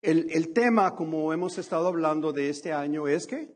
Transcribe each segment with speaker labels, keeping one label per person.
Speaker 1: El tema, como hemos estado hablando de este año, es que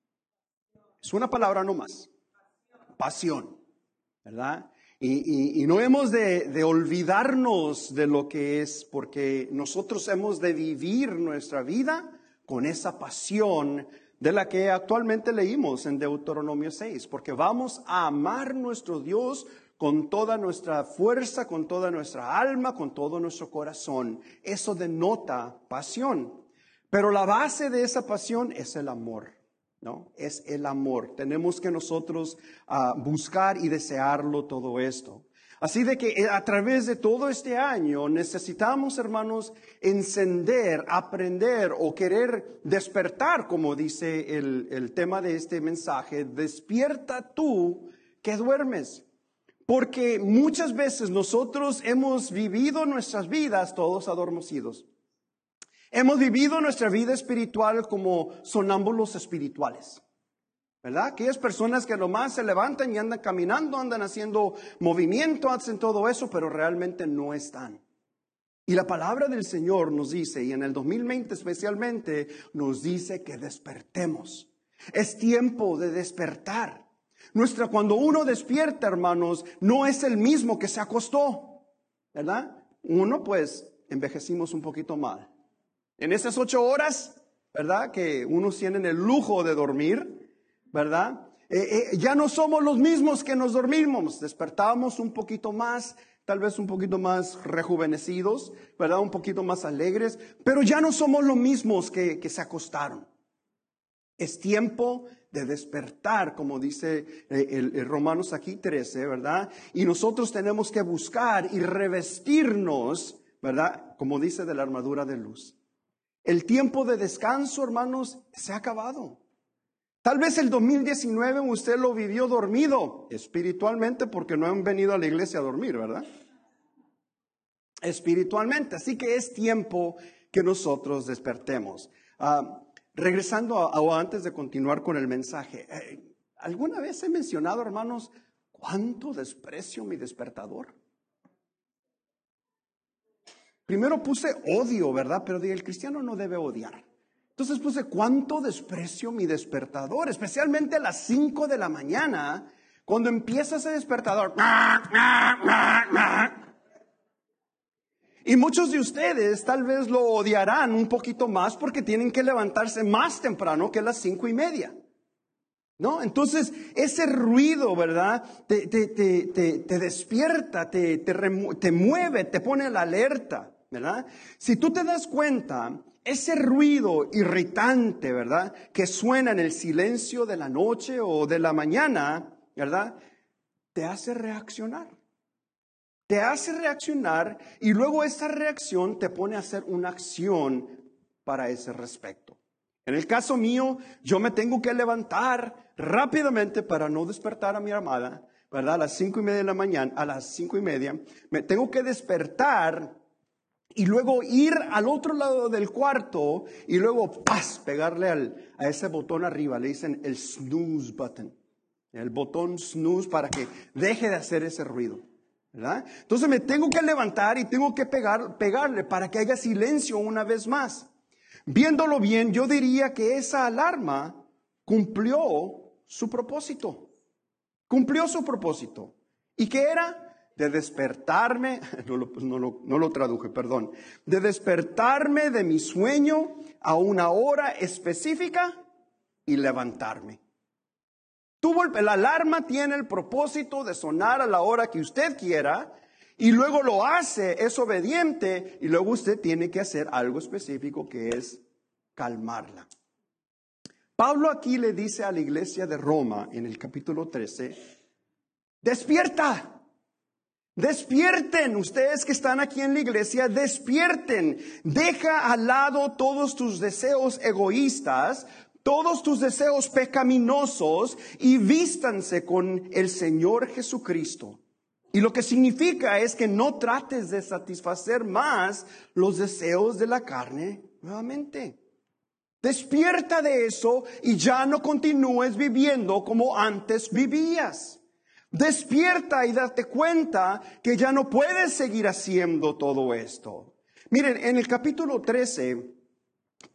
Speaker 1: es una palabra nomás, pasión, ¿verdad? Y no hemos de olvidarnos de lo que es, porque nosotros hemos de vivir nuestra vida con esa pasión de la que actualmente leímos en Deuteronomio 6, porque vamos a amar nuestro Dios con toda nuestra fuerza, con toda nuestra alma, con todo nuestro corazón. Eso denota pasión. Pero la base de esa pasión es el amor, ¿no? Es el amor. Tenemos que nosotros buscar y desearlo todo esto. Así de que a través de todo este año necesitamos, hermanos, encender, aprender o querer despertar, como dice el tema de este mensaje. Despierta tú que duermes. Porque muchas veces nosotros hemos vivido nuestras vidas todos adormecidos. Hemos vivido nuestra vida espiritual como sonámbulos espirituales, ¿verdad? Aquellas personas que nomás se levantan y andan caminando, andan haciendo movimiento, hacen todo eso, pero realmente no están. Y la palabra del Señor nos dice, y en el 2020 especialmente, nos dice que despertemos. Es tiempo de despertar. Cuando uno despierta, hermanos, no es el mismo que se acostó, ¿verdad? Uno, pues, envejecimos un poquito mal. En esas 8 horas, ¿verdad? Que unos tienen el lujo de dormir, ¿verdad? Ya no somos los mismos que nos dormimos. Despertamos un poquito más, tal vez un poquito más rejuvenecidos, ¿verdad? Un poquito más alegres, pero ya no somos los mismos que se acostaron. Es tiempo de despertar, como dice el Romanos aquí 13, ¿verdad? Y nosotros tenemos que buscar y revestirnos, ¿verdad? Como dice, de la armadura de luz. El tiempo de descanso, hermanos, se ha acabado. Tal vez el 2019 usted lo vivió dormido espiritualmente porque no han venido a la iglesia a dormir, ¿verdad? Espiritualmente. Así que es tiempo que nosotros despertemos. Regresando antes de continuar con el mensaje, ¿alguna vez he mencionado, hermanos, cuánto desprecio mi despertador? Primero puse odio, ¿verdad? Pero el cristiano no debe odiar. Entonces puse cuánto desprecio mi despertador, especialmente a las 5 de la mañana, cuando empieza ese despertador. Y muchos de ustedes tal vez lo odiarán un poquito más porque tienen que levantarse más temprano que las 5:30. ¿No? Entonces, ese ruido, ¿verdad? Te despierta, te mueve, te pone la alerta, ¿verdad? Si tú te das cuenta, ese ruido irritante, ¿verdad? Que suena en el silencio de la noche o de la mañana, ¿verdad? Te hace reaccionar. Te hace reaccionar y luego esa reacción te pone a hacer una acción para ese respecto. En el caso mío, yo me tengo que levantar rápidamente para no despertar a mi amada, ¿verdad? A las 5:30 de la mañana, a las 5:30, me tengo que despertar y luego ir al otro lado del cuarto y luego pegarle a ese botón arriba. Le dicen el snooze button, el botón snooze para que deje de hacer ese ruido, ¿verdad? Entonces me tengo que levantar y tengo que pegarle para que haya silencio una vez más. Viéndolo bien, yo diría que esa alarma cumplió su propósito. Cumplió su propósito. ¿Y qué era? De despertarme, no lo traduje, perdón. De despertarme de mi sueño a una hora específica y levantarme. La alarma tiene el propósito de sonar a la hora que usted quiera y luego lo hace, es obediente y luego usted tiene que hacer algo específico que es calmarla. Pablo aquí le dice a la iglesia de Roma en el capítulo 13, despierta. Despierten, ustedes que están aquí en la iglesia, despierten. Deja al lado todos tus deseos egoístas, todos tus deseos pecaminosos y vístanse con el Señor Jesucristo. Y lo que significa es que no trates de satisfacer más los deseos de la carne nuevamente. Despierta de eso y ya no continúes viviendo como antes vivías. Despierta y date cuenta que ya no puedes seguir haciendo todo esto. Miren, en el capítulo 13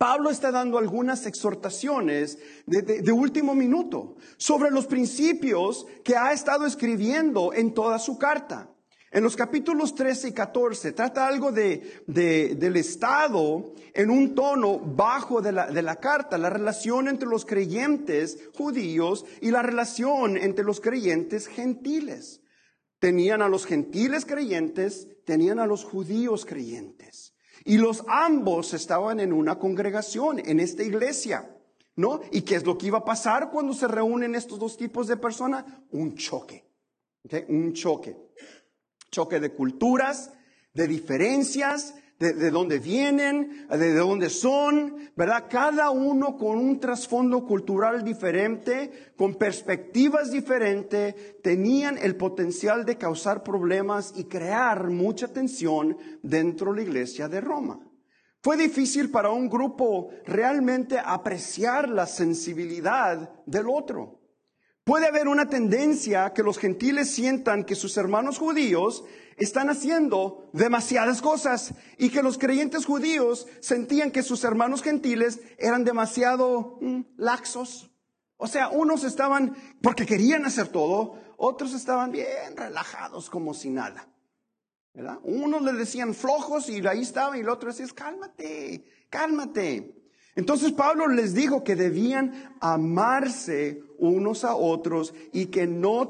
Speaker 1: Pablo está dando algunas exhortaciones de último minuto sobre los principios que ha estado escribiendo en toda su carta. En los capítulos 13 y 14 trata algo del estado en un tono bajo de la carta, la relación entre los creyentes judíos y la relación entre los creyentes gentiles. Tenían a los gentiles creyentes, tenían a los judíos creyentes. Y los ambos estaban en una congregación, en esta iglesia, ¿no? ¿Y qué es lo que iba a pasar cuando se reúnen estos dos tipos de personas? Un choque, ¿okay? Un choque. Choque de culturas, de diferencias, de dónde vienen, de dónde son, ¿verdad? Cada uno con un trasfondo cultural diferente, con perspectivas diferentes, tenían el potencial de causar problemas y crear mucha tensión dentro de la iglesia de Roma. Fue difícil para un grupo realmente apreciar la sensibilidad del otro. Puede haber una tendencia que los gentiles sientan que sus hermanos judíos están haciendo demasiadas cosas y que los creyentes judíos sentían que sus hermanos gentiles eran demasiado laxos. O sea, unos estaban porque querían hacer todo, otros estaban bien relajados como si nada, ¿verdad? Unos le decían flojos y ahí estaban y el otro decía, cálmate, cálmate. Entonces Pablo les dijo que debían amarse unos a otros y que no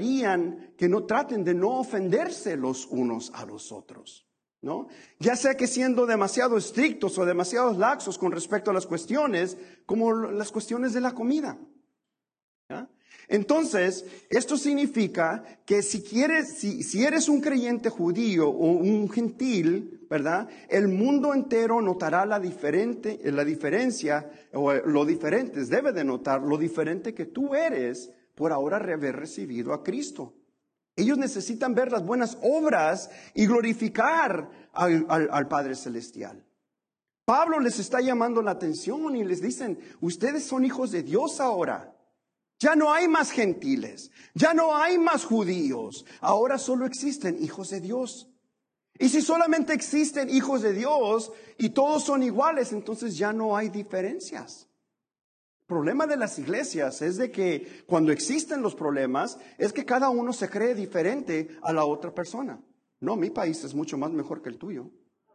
Speaker 1: traten de no ofenderse los unos a los otros, ¿no? Ya sea que siendo demasiado estrictos o demasiado laxos con respecto a las cuestiones, como las cuestiones de la comida, ¿ya? Entonces, esto significa que si eres un creyente judío o un gentil, ¿verdad? El mundo entero notará la diferencia, o lo diferente, debe de notar lo diferente que tú eres por ahora haber recibido a Cristo. Ellos necesitan ver las buenas obras y glorificar al Padre Celestial. Pablo les está llamando la atención y les dicen, ustedes son hijos de Dios ahora. Ya no hay más gentiles, ya no hay más judíos, ahora solo existen hijos de Dios. Y si solamente existen hijos de Dios y todos son iguales, entonces ya no hay diferencias. El problema de las iglesias es de que cuando existen los problemas, es que cada uno se cree diferente a la otra persona. No, mi país es mucho más mejor que el tuyo.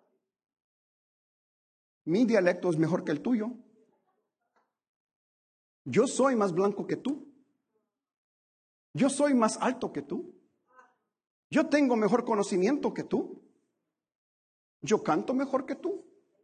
Speaker 1: Mi dialecto es mejor que el tuyo. Yo soy más blanco que tú. Yo soy más alto que tú. Yo tengo mejor conocimiento que tú. Yo canto mejor que tú.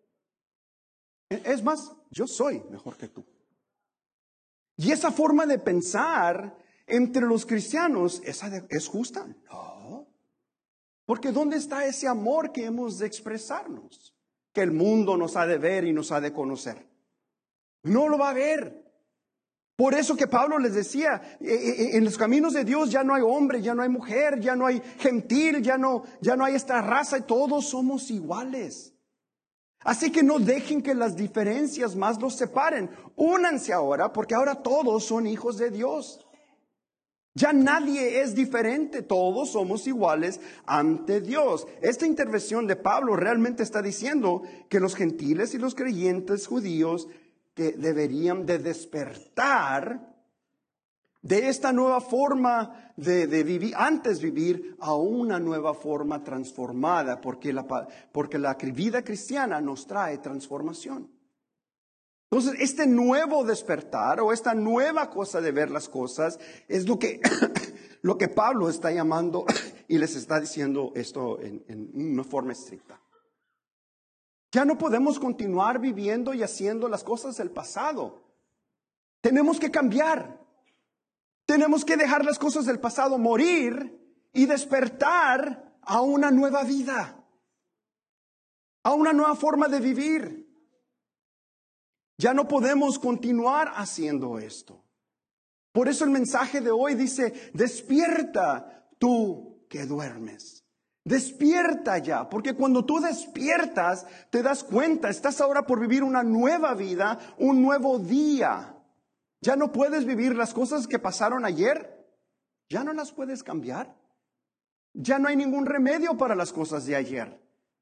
Speaker 1: Es más, yo soy mejor que tú. Y esa forma de pensar entre los cristianos, ¿es justa? No. Porque ¿dónde está ese amor que hemos de expresarnos? Que el mundo nos ha de ver y nos ha de conocer. No lo va a ver. Por eso que Pablo les decía, en los caminos de Dios ya no hay hombre, ya no hay mujer, ya no hay gentil, ya no hay esta raza, todos somos iguales. Así que no dejen que las diferencias más los separen. Únanse ahora, porque ahora todos son hijos de Dios. Ya nadie es diferente, todos somos iguales ante Dios. Esta intervención de Pablo realmente está diciendo que los gentiles y los creyentes judíos que deberían de despertar de esta nueva forma de vivir, antes vivir a una nueva forma transformada, porque la vida cristiana nos trae transformación. Entonces, este nuevo despertar o esta nueva cosa de ver las cosas es lo que Pablo está llamando y les está diciendo esto en una forma estricta. Ya no podemos continuar viviendo y haciendo las cosas del pasado. Tenemos que cambiar. Tenemos que dejar las cosas del pasado morir y despertar a una nueva vida, a una nueva forma de vivir. Ya no podemos continuar haciendo esto. Por eso el mensaje de hoy dice, despierta tú que duermes. Despierta ya, porque cuando tú despiertas, te das cuenta, estás ahora por vivir una nueva vida, un nuevo día. Ya no puedes vivir las cosas que pasaron ayer, ya no las puedes cambiar. Ya no hay ningún remedio para las cosas de ayer.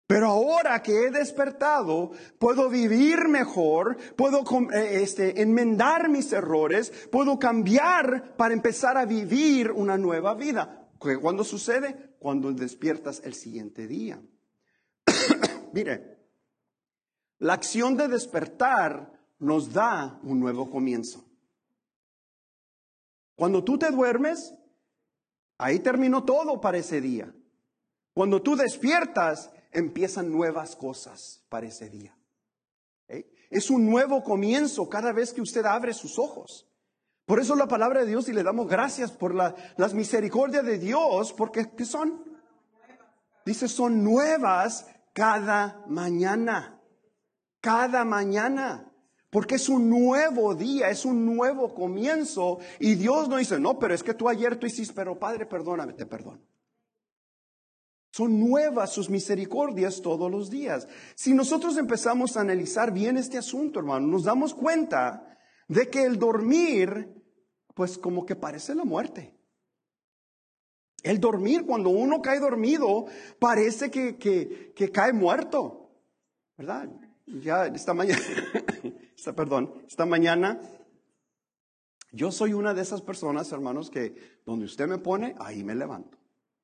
Speaker 1: Pero ahora que he despertado, puedo vivir mejor, puedo enmendar mis errores, puedo cambiar para empezar a vivir una nueva vida. ¿Cuándo sucede? Cuando despiertas el siguiente día. Mire, la acción de despertar nos da un nuevo comienzo. Cuando tú te duermes, ahí terminó todo para ese día. Cuando tú despiertas, empiezan nuevas cosas para ese día. ¿Okay? Es un nuevo comienzo cada vez que usted abre sus ojos. Por eso la palabra de Dios, y le damos gracias por las misericordias de Dios, porque ¿qué son? Dice, son nuevas cada mañana. Cada mañana. Porque es un nuevo día, es un nuevo comienzo. Y Dios no dice, no, pero es que tú ayer tú hiciste, pero Padre, perdóname, te perdono. Son nuevas sus misericordias todos los días. Si nosotros empezamos a analizar bien este asunto, hermano, nos damos cuenta de que el dormir, pues como que parece la muerte. El dormir, cuando uno cae dormido, parece que cae muerto, ¿verdad? Ya esta mañana, yo soy una de esas personas, hermanos, que donde usted me pone, ahí me levanto.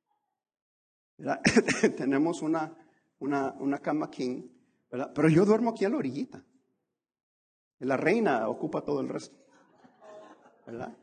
Speaker 1: Tenemos una cama king, ¿verdad? Pero yo duermo aquí a la orillita. La reina ocupa todo el resto, ¿verdad?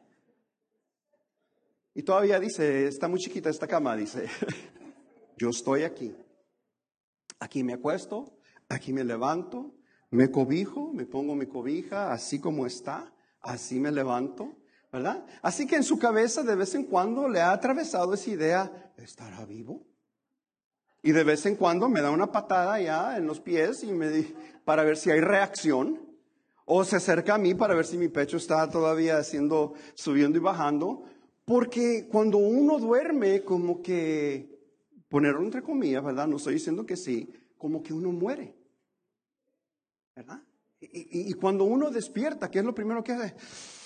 Speaker 1: Y todavía dice, está muy chiquita esta cama, dice, yo estoy aquí. Aquí me acuesto, aquí me levanto, me cobijo, me pongo mi cobija, así como está, así me levanto, ¿verdad? Así que en su cabeza de vez en cuando le ha atravesado esa idea, ¿estará vivo? Y de vez en cuando me da una patada ya en los pies para ver si hay reacción. O se acerca a mí para ver si mi pecho está todavía subiendo y bajando. Porque cuando uno duerme, como que, ponerlo entre comillas, ¿verdad? No estoy diciendo que sí, como que uno muere, ¿verdad? Y cuando uno despierta, ¿qué es lo primero que hace?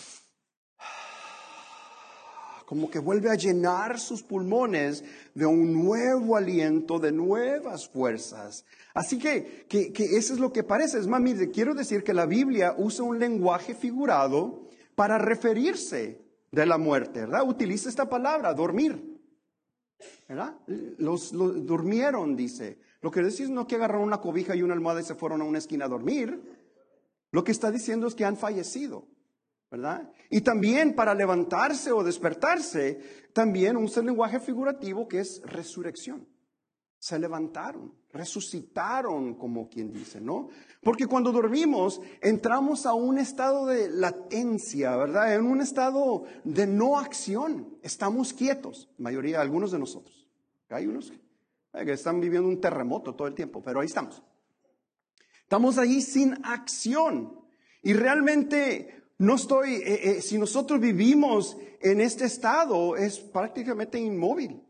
Speaker 1: Como que vuelve a llenar sus pulmones de un nuevo aliento, de nuevas fuerzas. Así que eso es lo que parece. Es más, mire, quiero decir que la Biblia usa un lenguaje figurado para referirse de la muerte, ¿verdad? Utiliza esta palabra, dormir, ¿verdad? Los durmieron, dice. Lo que dice no que agarraron una cobija y una almohada y se fueron a una esquina a dormir. Lo que está diciendo es que han fallecido, ¿verdad? Y también para levantarse o despertarse, también usa el lenguaje figurativo que es resurrección. Se levantaron, resucitaron, como quien dice, ¿no? Porque cuando dormimos, entramos a un estado de latencia, ¿verdad? En un estado de no acción. Estamos quietos, mayoría, algunos de nosotros. Hay unos que están viviendo un terremoto todo el tiempo, pero ahí estamos. Estamos ahí sin acción. Y realmente si nosotros vivimos en este estado, es prácticamente inmóvil.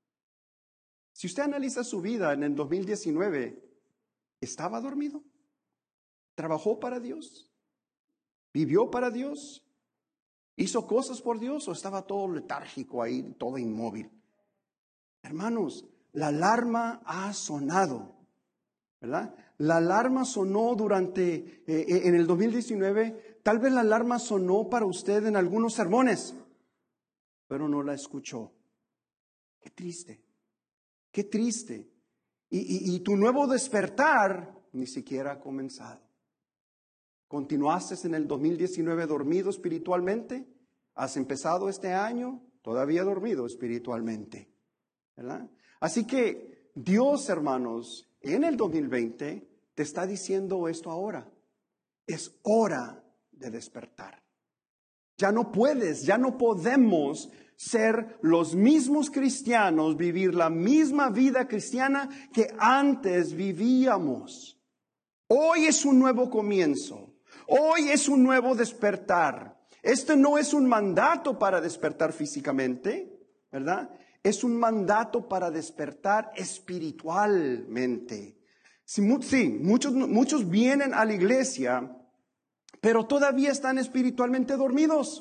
Speaker 1: Si usted analiza su vida en el 2019, ¿estaba dormido? ¿Trabajó para Dios? ¿Vivió para Dios? ¿Hizo cosas por Dios o estaba todo letárgico ahí, todo inmóvil? Hermanos, la alarma ha sonado, ¿verdad? La alarma sonó en el 2019, tal vez la alarma sonó para usted en algunos sermones, pero no la escuchó. Qué triste. Qué triste. Y tu nuevo despertar ni siquiera ha comenzado. ¿Continuaste en el 2019 dormido espiritualmente? ¿Has empezado este año todavía dormido espiritualmente? ¿Verdad? Así que Dios, hermanos, en el 2020 te está diciendo esto ahora. Es hora de despertar. Ya no podemos ser los mismos cristianos, vivir la misma vida cristiana que antes vivíamos. Hoy es un nuevo comienzo. Hoy es un nuevo despertar. Este no es un mandato para despertar físicamente, ¿verdad? Es un mandato para despertar espiritualmente. Sí, muchos vienen a la iglesia, pero todavía están espiritualmente dormidos.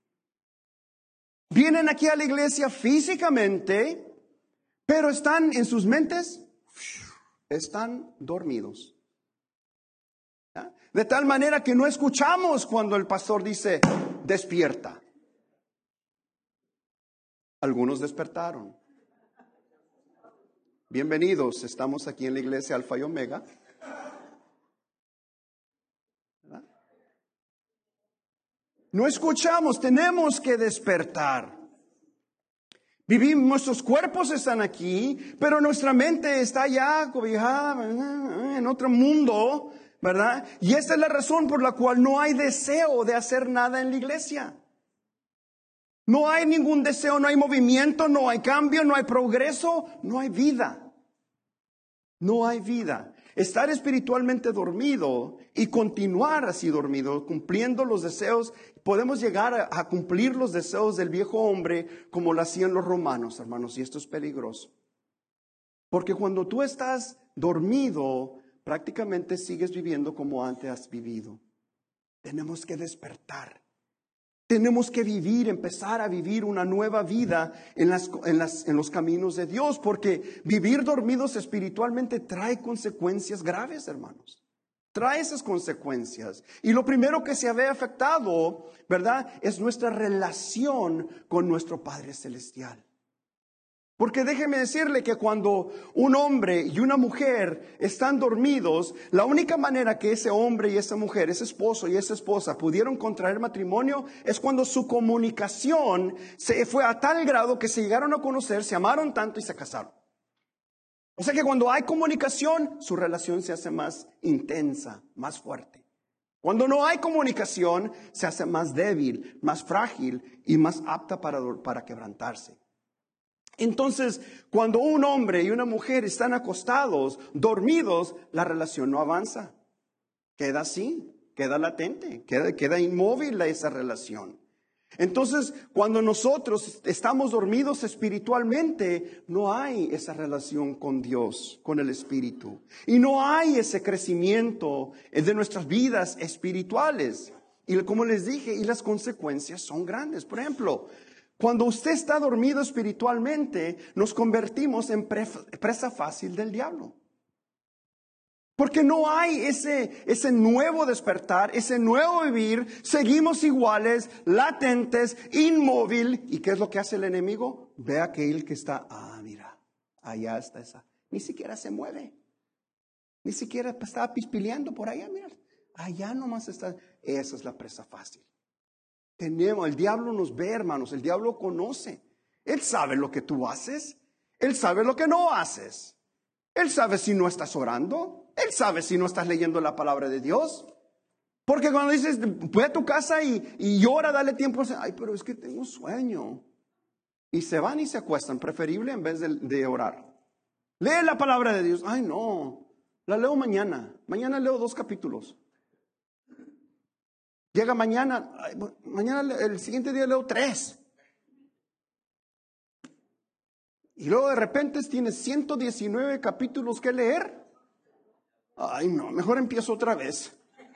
Speaker 1: Vienen aquí a la iglesia físicamente, pero están en sus mentes están dormidos. ¿Ya? De tal manera que no escuchamos cuando el pastor dice, despierta. Algunos despertaron. Bienvenidos, estamos aquí en la iglesia Alfa y Omega. ¿Verdad? No escuchamos, tenemos que despertar. Vivimos, nuestros cuerpos están aquí, pero nuestra mente está ya cobijada en otro mundo, ¿verdad? Y esta es la razón por la cual no hay deseo de hacer nada en la iglesia. No hay ningún deseo, no hay movimiento, no hay cambio, no hay progreso, no hay vida. No hay vida. Estar espiritualmente dormido y continuar así dormido, cumpliendo los deseos, podemos llegar a cumplir los deseos del viejo hombre como lo hacían los romanos, hermanos, y esto es peligroso. Porque cuando tú estás dormido, prácticamente sigues viviendo como antes has vivido. Tenemos que despertar. Tenemos que vivir, empezar a vivir una nueva vida en los caminos de Dios, porque vivir dormidos espiritualmente trae consecuencias graves, hermanos. Trae esas consecuencias. Y lo primero que se ve afectado, ¿verdad?, es nuestra relación con nuestro Padre Celestial. Porque déjeme decirle que cuando un hombre y una mujer están dormidos, la única manera que ese hombre y esa mujer, ese esposo y esa esposa pudieron contraer matrimonio es cuando su comunicación se fue a tal grado que se llegaron a conocer, se amaron tanto y se casaron. O sea que cuando hay comunicación, su relación se hace más intensa, más fuerte. Cuando no hay comunicación, se hace más débil, más frágil y más apta para quebrantarse. Entonces, cuando un hombre y una mujer están acostados, dormidos, la relación no avanza. Queda así, queda latente, queda inmóvil esa relación. Entonces, cuando nosotros estamos dormidos espiritualmente, no hay esa relación con Dios, con el Espíritu. Y no hay ese crecimiento de nuestras vidas espirituales. Y como les dije, y las consecuencias son grandes. Por ejemplo, cuando usted está dormido espiritualmente, nos convertimos en presa fácil del diablo. Porque no hay ese nuevo despertar, ese nuevo vivir. Seguimos iguales, latentes, inmóvil. ¿Y qué es lo que hace el enemigo? Ve a aquel que está, mira, allá está esa. Ni siquiera se mueve. Ni siquiera estaba pispileando por allá, mira. Allá nomás está. Esa es la presa fácil. El diablo nos ve, hermanos, el diablo conoce. Él sabe lo que tú haces. Él sabe lo que no haces. Él sabe si no estás orando. Él sabe si no estás leyendo la palabra de Dios. Porque cuando dices, ve a tu casa y llora, dale tiempo. Ay, pero es que tengo sueño. Y se van y se acuestan, preferible en vez de orar. Lee la palabra de Dios. Ay, no, la leo mañana. Mañana leo 2 capítulos. Llega mañana, el siguiente día leo 3. Y luego de repente tienes 119 capítulos que leer. Ay, no, mejor empiezo otra vez.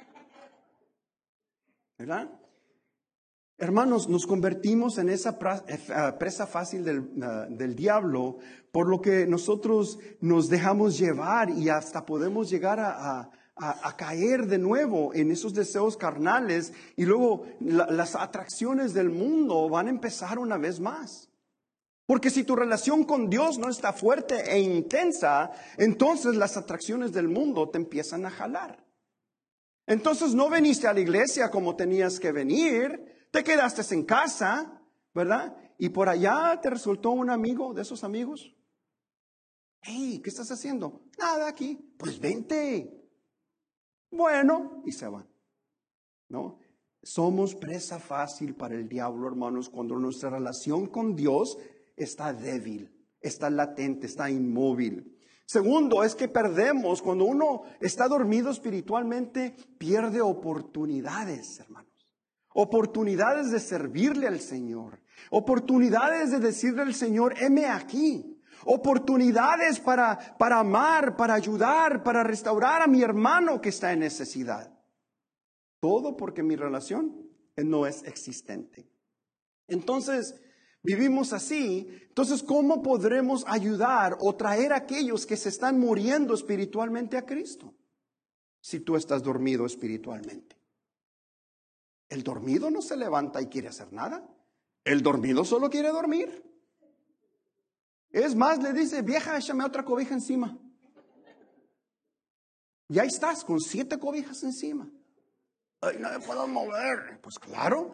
Speaker 1: ¿Verdad? Hermanos, nos convertimos en esa presa fácil del diablo, por lo que nosotros nos dejamos llevar y hasta podemos llegar a caer de nuevo en esos deseos carnales, y luego las atracciones del mundo van a empezar una vez más. Porque si tu relación con Dios no está fuerte e intensa, entonces las atracciones del mundo te empiezan a jalar. Entonces no viniste a la iglesia como tenías que venir, te quedaste en casa, ¿verdad? Y por allá te resultó un amigo de esos amigos. Hey, ¿qué estás haciendo? Nada aquí. Pues vente. Bueno, y se van. ¿No? Somos presa fácil para el diablo, hermanos, cuando nuestra relación con Dios está débil, está latente, está inmóvil. Segundo, es que perdemos, cuando uno está dormido espiritualmente, pierde oportunidades, hermanos. Oportunidades de servirle al Señor. Oportunidades de decirle al Señor, heme aquí. Oportunidades para amar, para ayudar, para restaurar a mi hermano que está en necesidad. Todo porque mi relación no es existente. Entonces, vivimos así, entonces ¿cómo podremos ayudar o traer a aquellos que se están muriendo espiritualmente a Cristo? Si tú estás dormido espiritualmente. El dormido no se levanta y quiere hacer nada. El dormido solo quiere dormir. Es más, le dice, vieja, échame otra cobija encima. Y ahí estás, con 7 cobijas encima. Ay, no me puedo mover. Pues claro.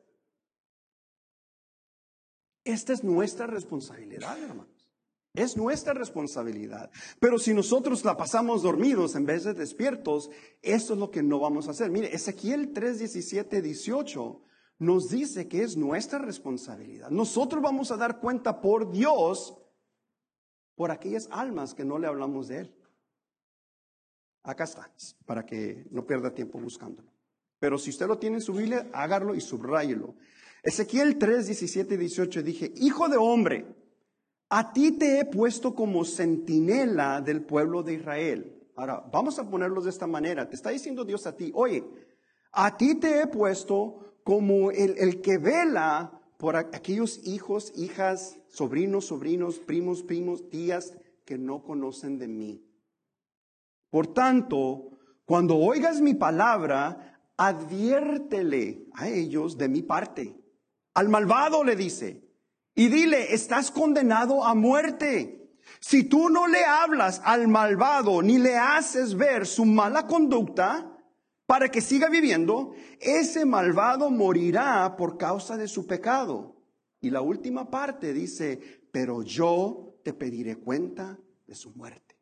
Speaker 1: Esta es nuestra responsabilidad, hermanos. Es nuestra responsabilidad. Pero si nosotros la pasamos dormidos en vez de despiertos, eso es lo que no vamos a hacer. Mire, Ezequiel 3, 17, 18 nos dice que es nuestra responsabilidad. Nosotros vamos a dar cuenta por Dios por aquellas almas que no le hablamos de Él. Acá está, para que no pierda tiempo buscándolo. Pero si usted lo tiene en su Biblia, hágalo y subráyelo. Ezequiel 3, 17 y 18 dije, hijo de hombre, a ti te he puesto como centinela del pueblo de Israel. Ahora, vamos a ponerlo de esta manera. Te está diciendo Dios a ti, oye, a ti te he puesto como el que vela por aquellos hijos, hijas, sobrinos, primos, tías que no conocen de mí. Por tanto, cuando oigas mi palabra, adviértele a ellos de mi parte. Al malvado le dice, y dile, estás condenado a muerte. Si tú no le hablas al malvado ni le haces ver su mala conducta para que siga viviendo, ese malvado morirá por causa de su pecado. Y la última parte dice, pero yo te pediré cuenta de su muerte.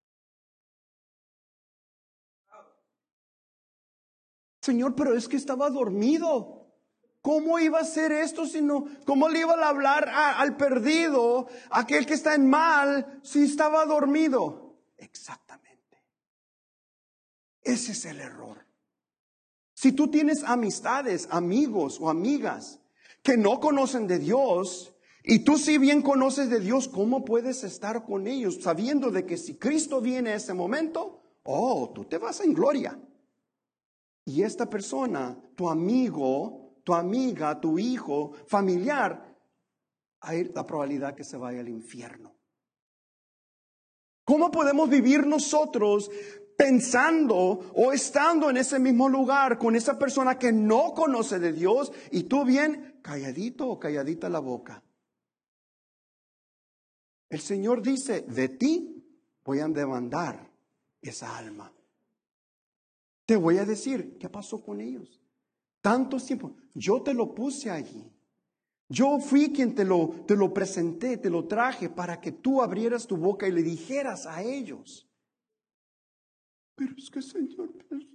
Speaker 1: Señor, pero es que estaba dormido. ¿Cómo iba a hacer esto cómo le iba a hablar al perdido, aquel que está en mal, si estaba dormido? Exactamente. Ese es el error. Si tú tienes amistades, amigos o amigas que no conocen de Dios, y tú si bien conoces de Dios, ¿cómo puedes estar con ellos sabiendo de que si Cristo viene a ese momento, tú te vas en gloria? Y esta persona, tu amigo, tu amiga, tu hijo, familiar, hay la probabilidad que se vaya al infierno. ¿Cómo podemos vivir nosotros pensando o estando en ese mismo lugar con esa persona que no conoce de Dios y tú bien calladito o calladita la boca? El Señor dice, de ti voy a demandar esa alma. Te voy a decir, ¿qué pasó con ellos? Tanto tiempo, yo te lo puse allí. Yo fui quien te lo presenté, te lo traje para que tú abrieras tu boca y le dijeras a ellos. Pero es que Señor,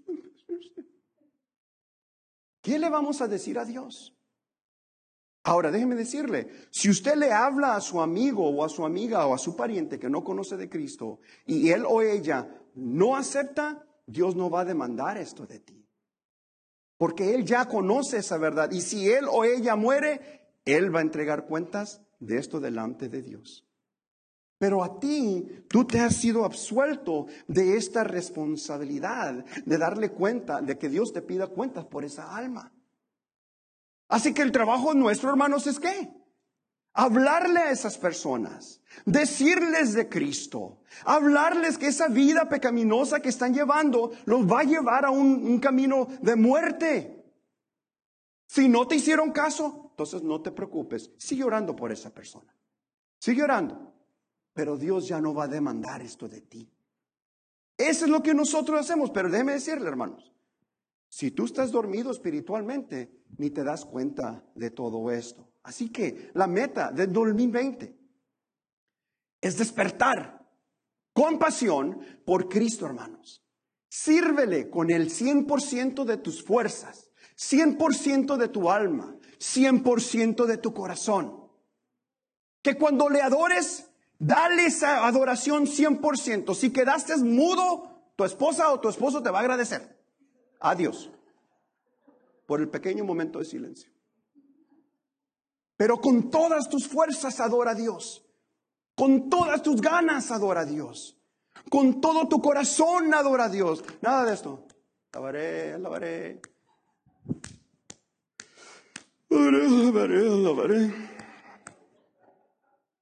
Speaker 1: ¿qué le vamos a decir a Dios? Ahora déjeme decirle, si usted le habla a su amigo o a su amiga o a su pariente que no conoce de Cristo y él o ella no acepta, Dios no va a demandar esto de ti. Porque Él ya conoce esa verdad. Y si él o ella muere, Él va a entregar cuentas de esto delante de Dios. Pero a ti, tú te has sido absuelto de esta responsabilidad de darle cuenta, de que Dios te pida cuentas por esa alma. Así que el trabajo nuestro, hermanos, es ¿qué? Hablarle a esas personas, decirles de Cristo, hablarles que esa vida pecaminosa que están llevando los va a llevar a un camino de muerte. Si no te hicieron caso, entonces no te preocupes, sigue orando por esa persona, sigue orando, pero Dios ya no va a demandar esto de ti. Eso es lo que nosotros hacemos, pero déjeme decirle, hermanos, si tú estás dormido espiritualmente, ni te das cuenta de todo esto. Así que la meta del 2020 es despertar con pasión por Cristo, hermanos. Sírvele con el 100% de tus fuerzas, 100% de tu alma, 100% de tu corazón. Que cuando le adores, dale esa adoración 100%. Si quedaste mudo, tu esposa o tu esposo te va a agradecer. Adiós. Por el pequeño momento de silencio. Pero con todas tus fuerzas adora a Dios. Con todas tus ganas adora a Dios. Con todo tu corazón adora a Dios. Nada de esto. Lavaré. Lavaré.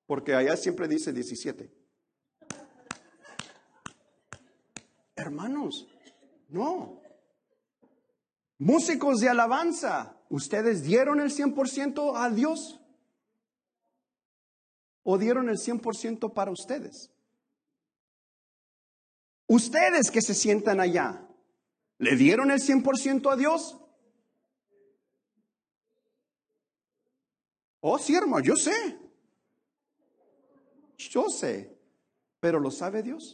Speaker 1: porque allá siempre dice 17. Hermanos, no. Músicos de alabanza, ¿ustedes dieron el 100% a Dios? ¿O dieron el 100% para ustedes? Ustedes que se sientan allá, ¿le dieron el 100% a Dios? Oh, sí, hermano, yo sé. Yo sé. Pero ¿lo sabe Dios?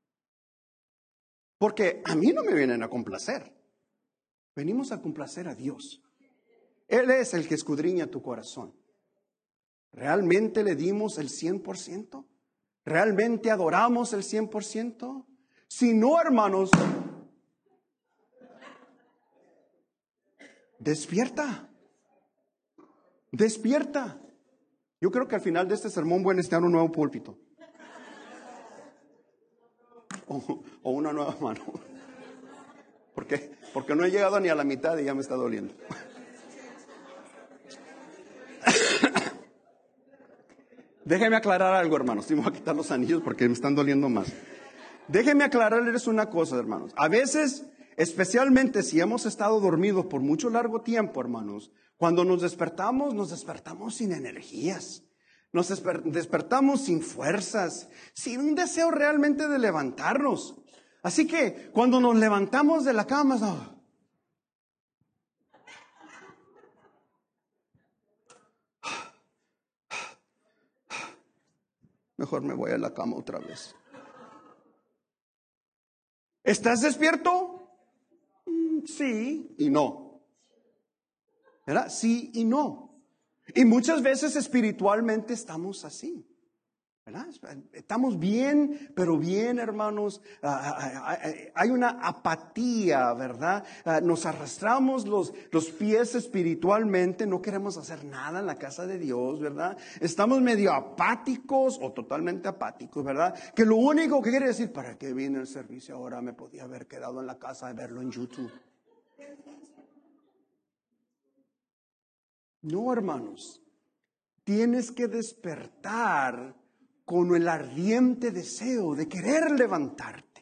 Speaker 1: Porque a mí no me vienen a complacer. Venimos a complacer a Dios. Él es el que escudriña tu corazón. ¿Realmente le dimos el 100%? ¿Realmente adoramos el 100%? Si no, hermanos, despierta. Despierta. Yo creo que al final de este sermón voy a necesitar un nuevo púlpito. O una nueva mano. ¿Por qué? Porque no he llegado ni a la mitad y ya me está doliendo. Déjeme aclarar algo, hermanos. Sí, me voy a quitar los anillos porque me están doliendo más. Déjeme aclararles una cosa, hermanos. A veces, especialmente si hemos estado dormidos por mucho largo tiempo, hermanos, cuando nos despertamos sin energías. Nos despertamos sin fuerzas, sin un deseo realmente de levantarnos. Así que cuando nos levantamos de la cama, no. Mejor me voy a la cama otra vez. ¿Estás despierto? Sí y no. ¿Verdad? Sí y no. Y muchas veces espiritualmente estamos así. ¿Verdad? Estamos bien, pero bien, hermanos. Hay una apatía, ¿verdad? Nos arrastramos los pies espiritualmente. No queremos hacer nada en la casa de Dios, ¿verdad? Estamos medio apáticos o totalmente apáticos, ¿verdad? Que lo único que quiere decir, ¿para qué vine el servicio ahora? Me podía haber quedado en la casa de verlo en YouTube. No, hermanos. Tienes que despertar con el ardiente deseo de querer levantarte.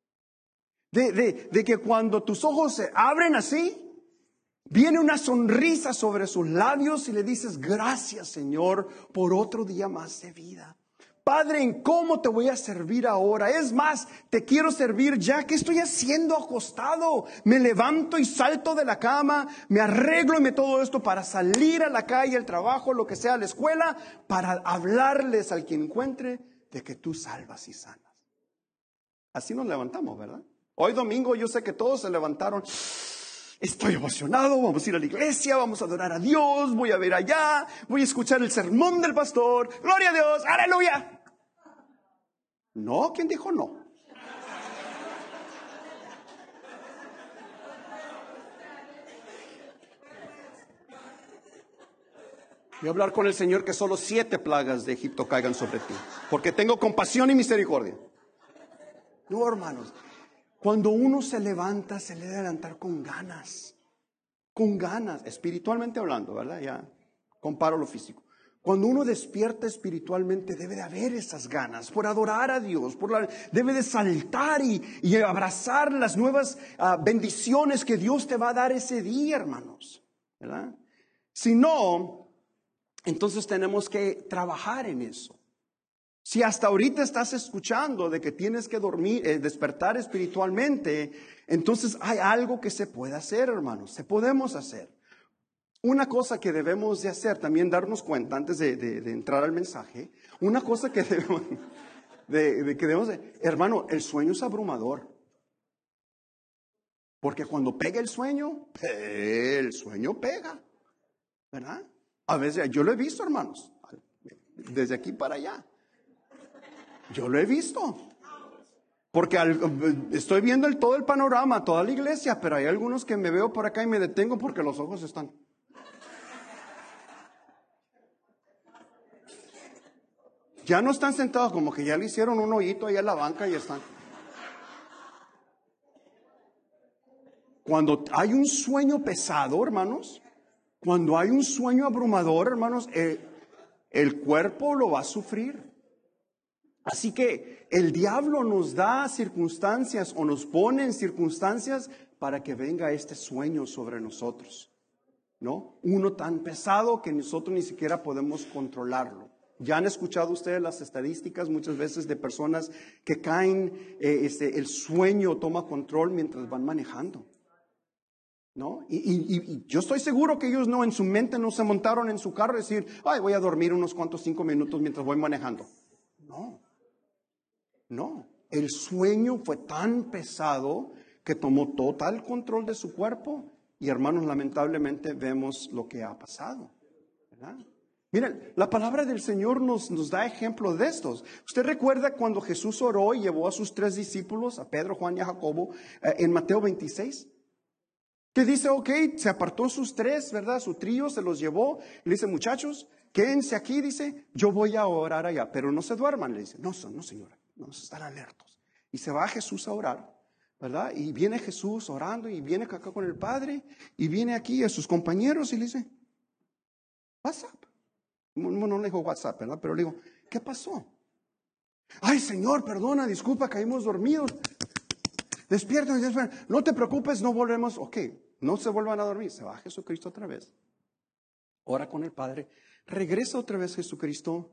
Speaker 1: De que cuando tus ojos se abren así, viene una sonrisa sobre sus labios y le dices, gracias, Señor, por otro día más de vida. Padre, ¿en cómo te voy a servir ahora? Es más, te quiero servir ya. ¿Qué estoy haciendo acostado? Me levanto y salto de la cama, me arreglo y me todo esto para salir a la calle, al trabajo, lo que sea, a la escuela, para hablarles al que encuentre de que tú salvas y sanas. Así nos levantamos, ¿verdad? Hoy domingo yo sé que todos se levantaron. Estoy emocionado, vamos a ir a la iglesia, vamos a adorar a Dios, voy a ver allá, voy a escuchar el sermón del pastor, gloria a Dios, aleluya. No, ¿quién dijo no? Voy a hablar con el Señor que solo 7 plagas de Egipto caigan sobre ti, porque tengo compasión y misericordia. No, hermanos, cuando uno se levanta, se le debe levantar con ganas, espiritualmente hablando, ¿verdad? Ya comparo lo físico. Cuando uno despierta espiritualmente, debe de haber esas ganas por adorar a Dios, debe de saltar y abrazar las nuevas bendiciones que Dios te va a dar ese día, hermanos, ¿verdad? Si no, entonces tenemos que trabajar en eso. Si hasta ahorita estás escuchando de que tienes que dormir, despertar espiritualmente, entonces hay algo que se puede hacer, hermanos, podemos hacer. Una cosa que debemos de hacer, también darnos cuenta antes de entrar al mensaje, una cosa que debemos hermano, el sueño es abrumador. Porque cuando pega el sueño pega, ¿verdad? A veces, yo lo he visto, hermanos, desde aquí para allá. Yo lo he visto. Porque estoy viendo todo el panorama, toda la iglesia, pero hay algunos que me veo por acá y me detengo porque los ojos están. Ya no están sentados, como que ya le hicieron un hoyito ahí en la banca y están. Cuando hay un sueño pesado, hermanos, cuando hay un sueño abrumador, hermanos, el cuerpo lo va a sufrir. Así que el diablo nos da circunstancias o nos pone en circunstancias para que venga este sueño sobre nosotros, ¿no? Uno tan pesado que nosotros ni siquiera podemos controlarlo. Ya han escuchado ustedes las estadísticas muchas veces de personas que caen, el sueño toma control mientras van manejando, ¿no? Y yo estoy seguro que ellos en su mente no se montaron en su carro y decir, ay, voy a dormir unos cuantos 5 minutos mientras voy manejando. No, el sueño fue tan pesado que tomó total control de su cuerpo y hermanos, lamentablemente vemos lo que ha pasado, ¿verdad? Miren, la palabra del Señor nos da ejemplo de estos. ¿Usted recuerda cuando Jesús oró y llevó a sus 3 discípulos, a Pedro, Juan y a Jacobo, en Mateo 26? Que dice, ok, se apartó sus 3, ¿verdad? Su trío se los llevó y le dice, muchachos, quédense aquí, dice, yo voy a orar allá, pero no se duerman, le dice. No, señora, vamos a estar alertos. Y se va Jesús a orar, ¿verdad? Y viene Jesús orando y viene acá con el Padre y viene aquí a sus compañeros y le dice, WhatsApp. No le dijo WhatsApp, ¿verdad? Pero le digo, ¿qué pasó? Ay, Señor, perdona, disculpa, caímos dormidos. Despierten, no te preocupes, no volvemos. Ok, no se vuelvan a dormir. Se va Jesucristo otra vez. Ora con el Padre. Regresa otra vez Jesucristo.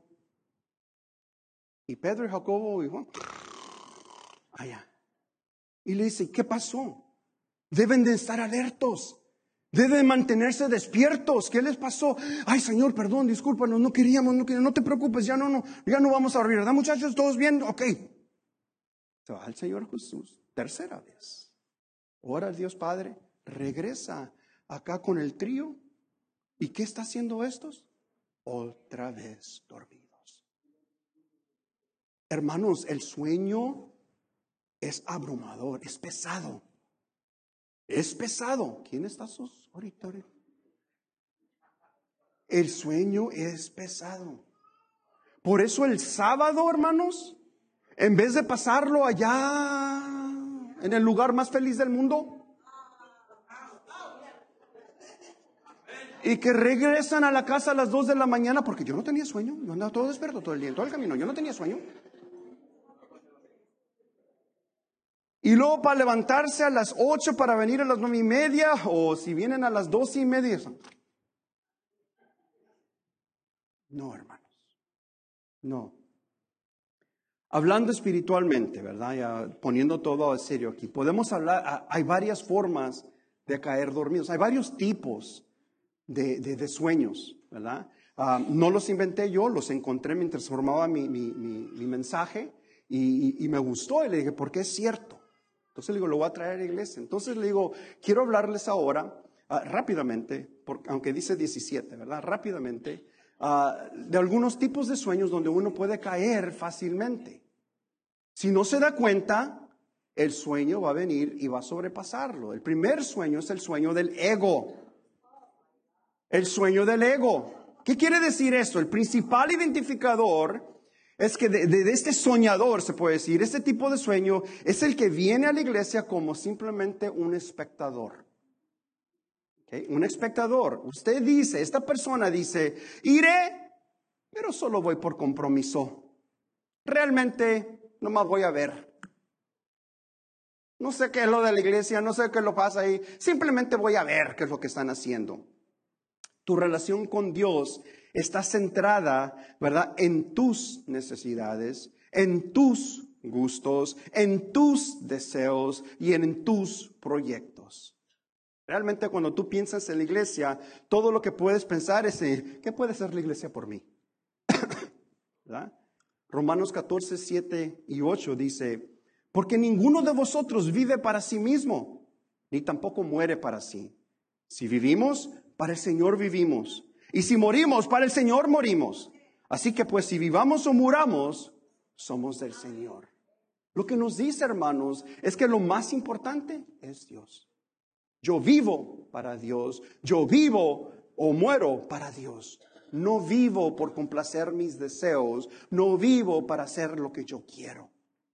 Speaker 1: Y Pedro y Jacobo y Juan, allá. Y le dice, ¿qué pasó? Deben de estar alertos. Deben mantenerse despiertos. ¿Qué les pasó? Ay, Señor, perdón, discúlpanos, no queríamos, no te preocupes, ya no vamos a dormir, ¿verdad, muchachos? ¿Todos bien? Ok. Se va el Señor Jesús, tercera vez. Ora al Dios Padre, regresa acá con el trío. ¿Y qué está haciendo estos? Otra vez dormidos. Hermanos, el sueño es abrumador, es pesado. Es pesado. ¿Quién está ahorita? El sueño es pesado. Por eso el sábado, hermanos, en vez de pasarlo allá en el lugar más feliz del mundo, y que regresan a la casa a las 2 de la mañana, porque yo no tenía sueño, yo andaba todo despierto todo el día, todo el camino, yo no tenía sueño. Y luego para levantarse a las 8 para venir a las 9:30, o si vienen a las 12:30. No, hermanos, no. Hablando espiritualmente, ¿verdad? Ya poniendo todo en serio aquí, podemos hablar, hay varias formas de caer dormidos, hay varios tipos de sueños, ¿verdad? No los inventé yo, los encontré mientras formaba mi mensaje y me gustó y le dije, ¿por qué es cierto? Entonces le digo, lo voy a traer a la iglesia. Entonces le digo, quiero hablarles ahora, rápidamente, aunque dice 17, ¿verdad? Rápidamente, de algunos tipos de sueños donde uno puede caer fácilmente. Si no se da cuenta, el sueño va a venir y va a sobrepasarlo. El primer sueño es el sueño del ego. El sueño del ego. ¿Qué quiere decir esto? El principal identificador es que de este soñador, se puede decir, este tipo de sueño es el que viene a la iglesia como simplemente un espectador. ¿Okay? Un espectador. Usted dice, esta persona dice, iré, pero solo voy por compromiso. Realmente nomás voy a ver. No sé qué es lo de la iglesia, no sé qué lo pasa ahí. Simplemente voy a ver qué es lo que están haciendo. Tu relación con Dios está centrada, ¿verdad?, en tus necesidades, en tus gustos, en tus deseos y en tus proyectos. Realmente cuando tú piensas en la iglesia, todo lo que puedes pensar es, ¿qué puede hacer la iglesia por mí? ¿Verdad? Romanos 14, 7 y 8 dice, porque ninguno de vosotros vive para sí mismo, ni tampoco muere para sí. Si vivimos, para el Señor vivimos. Y si morimos, para el Señor morimos. Así que pues si vivamos o muramos, somos del Señor. Lo que nos dice, hermanos, es que lo más importante es Dios. Yo vivo para Dios. Yo vivo o muero para Dios. No vivo por complacer mis deseos. No vivo para hacer lo que yo quiero.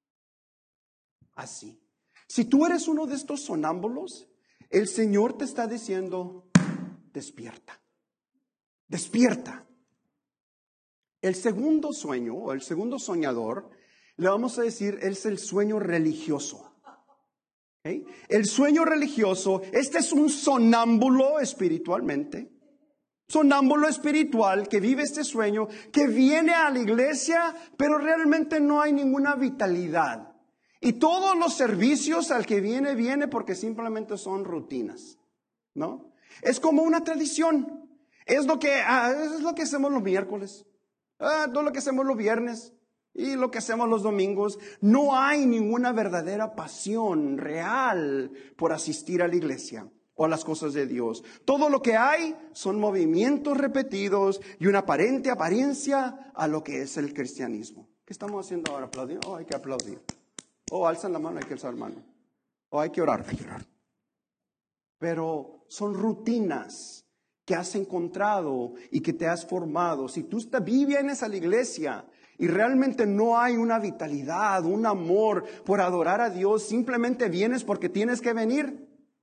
Speaker 1: Así. Si tú eres uno de estos sonámbulos, el Señor te está diciendo, despierta. Despierta. El segundo sueño, o el segundo soñador, le vamos a decir, es el sueño religioso. ¿Okay? El sueño religioso, este es un sonámbulo espiritualmente. Sonámbulo espiritual que vive este sueño, que viene a la iglesia, pero realmente no hay ninguna vitalidad. Y todos los servicios al que viene porque simplemente son rutinas, ¿no? Es como una tradición. Es lo que hacemos los miércoles, todo lo que hacemos los viernes y lo que hacemos los domingos. No hay ninguna verdadera pasión real por asistir a la iglesia o a las cosas de Dios. Todo lo que hay son movimientos repetidos y una aparente apariencia a lo que es el cristianismo. ¿Qué estamos haciendo ahora? ¿Aplaudir? Hay que aplaudir. Alzan la mano, hay que alzar la mano. Hay que orar, hay que orar. Pero son rutinas que has encontrado y que te has formado. Si tú vienes a la iglesia y realmente no hay una vitalidad, un amor por adorar a Dios, simplemente vienes porque tienes que venir.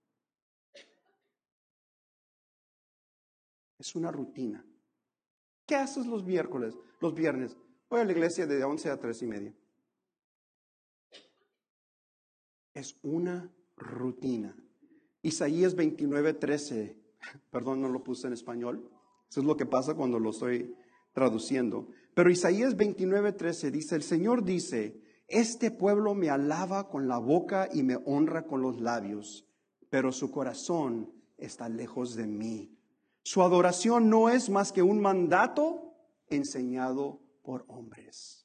Speaker 1: Es una rutina. ¿Qué haces los miércoles, los viernes? Voy a la iglesia de 11 a 3:30. Es una rutina. Isaías 29:13, perdón, no lo puse en español. Eso es lo que pasa cuando lo estoy traduciendo. Pero Isaías 29:13 dice, el Señor dice, este pueblo me alaba con la boca y me honra con los labios, pero su corazón está lejos de mí. Su adoración no es más que un mandato enseñado por hombres.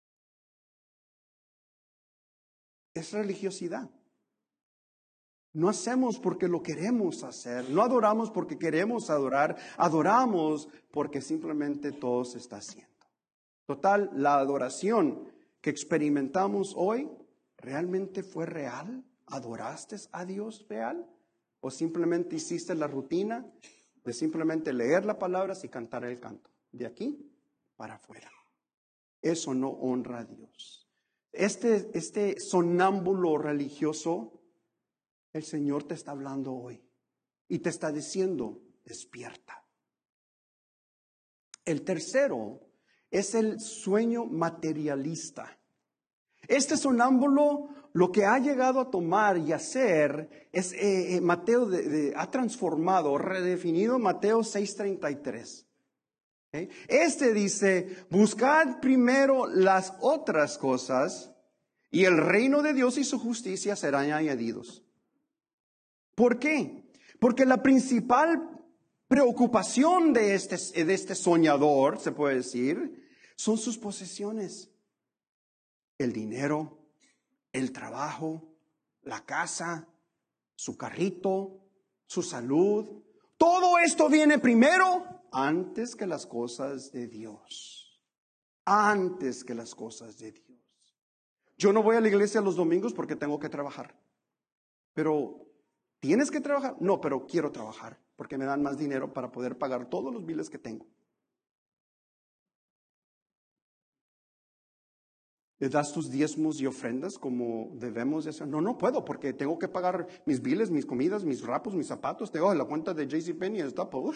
Speaker 1: Es religiosidad. No hacemos porque lo queremos hacer. No adoramos porque queremos adorar. Adoramos porque simplemente todo se está haciendo. Total, la adoración que experimentamos hoy, ¿realmente fue real? ¿Adoraste a Dios real? ¿O simplemente hiciste la rutina de simplemente leer las palabras y cantar el canto? De aquí para afuera. Eso no honra a Dios. Este sonámbulo religioso, el Señor te está hablando hoy y te está diciendo, despierta. El tercero es el sueño materialista. Este sonámbulo lo que ha llegado a tomar y hacer es, Mateo ha transformado, redefinido Mateo 6:33. ¿Okay? Este dice, buscad primero las otras cosas y el reino de Dios y su justicia serán añadidos. ¿Por qué? Porque la principal preocupación de este soñador, se puede decir, son sus posesiones. El dinero, el trabajo, la casa, su carrito, su salud. Todo esto viene primero antes que las cosas de Dios. Antes que las cosas de Dios. Yo no voy a la iglesia los domingos porque tengo que trabajar. Pero, ¿tienes que trabajar? No, pero quiero trabajar porque me dan más dinero para poder pagar todos los biles que tengo. ¿Le das tus diezmos y ofrendas como debemos de hacer? No puedo porque tengo que pagar mis biles, mis comidas, mis rapos, mis zapatos. Tengo la cuenta de JCPenney, está por.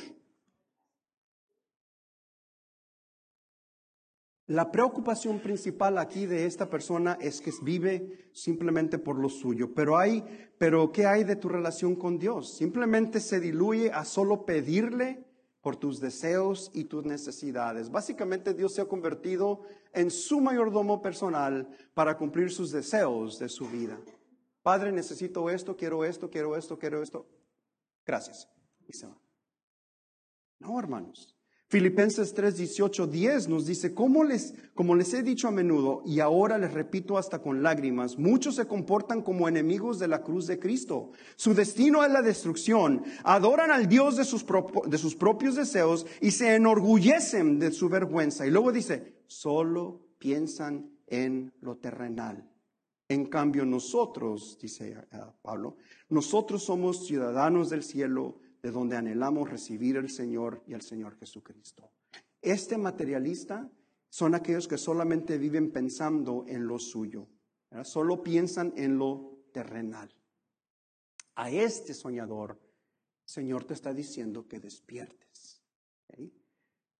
Speaker 1: La preocupación principal aquí de esta persona es que vive simplemente por lo suyo. Pero ¿qué hay de tu relación con Dios? Simplemente se diluye a solo pedirle por tus deseos y tus necesidades. Básicamente Dios se ha convertido en su mayordomo personal para cumplir sus deseos de su vida. Padre, necesito esto, quiero esto, quiero esto, quiero esto. Gracias. Y se va. No, hermanos. Filipenses 3:18-10 nos dice, como les he dicho a menudo y ahora les repito hasta con lágrimas, muchos se comportan como enemigos de la cruz de Cristo. Su destino es la destrucción. Adoran al Dios de sus propios deseos y se enorgullecen de su vergüenza. Y luego dice, solo piensan en lo terrenal. En cambio nosotros, dice Pablo, nosotros somos ciudadanos del cielo, de donde anhelamos recibir al Señor y al Señor Jesucristo. Este materialista son aquellos que solamente viven pensando en lo suyo, ¿verdad? Solo piensan en lo terrenal. A este soñador, el Señor te está diciendo que despiertes. ¿Okay?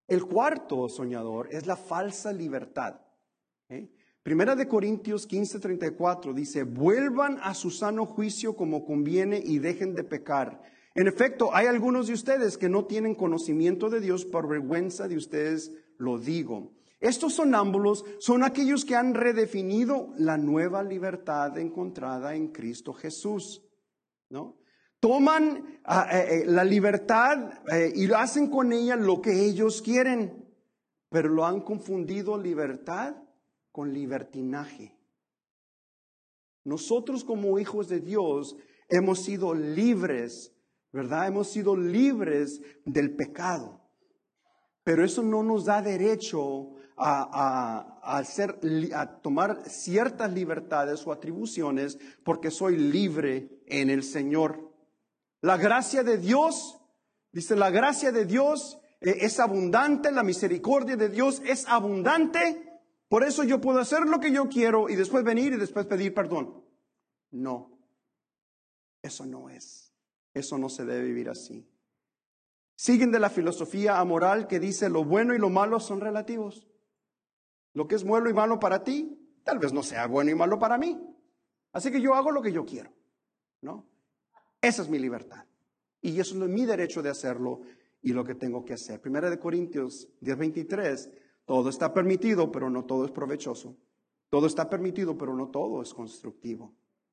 Speaker 1: El cuarto soñador es la falsa libertad. ¿Okay? Primera de Corintios 15:34 dice, vuelvan a su sano juicio como conviene y dejen de pecar. En efecto, hay algunos de ustedes que no tienen conocimiento de Dios, por vergüenza de ustedes lo digo. Estos sonámbulos son aquellos que han redefinido la nueva libertad encontrada en Cristo Jesús, ¿no? Toman la libertad y hacen con ella lo que ellos quieren, pero lo han confundido libertad con libertinaje. Nosotros como hijos de Dios hemos sido libres, ¿verdad? Hemos sido libres del pecado, pero eso no nos da derecho a tomar ciertas libertades o atribuciones porque soy libre en el Señor. La gracia de Dios, dice, la gracia de Dios es abundante, la misericordia de Dios es abundante, por eso yo puedo hacer lo que yo quiero y después venir y después pedir perdón. No, eso no es, eso no se debe vivir así. Siguen de la filosofía amoral que dice lo bueno y lo malo son relativos. Lo que es bueno y malo para ti, tal vez no sea bueno y malo para mí. Así que yo hago lo que yo quiero, ¿no? Esa es mi libertad. Y eso es mi derecho de hacerlo y lo que tengo que hacer. Primera de Corintios 10:23, todo está permitido, pero no todo es provechoso. Todo está permitido, pero no todo es constructivo.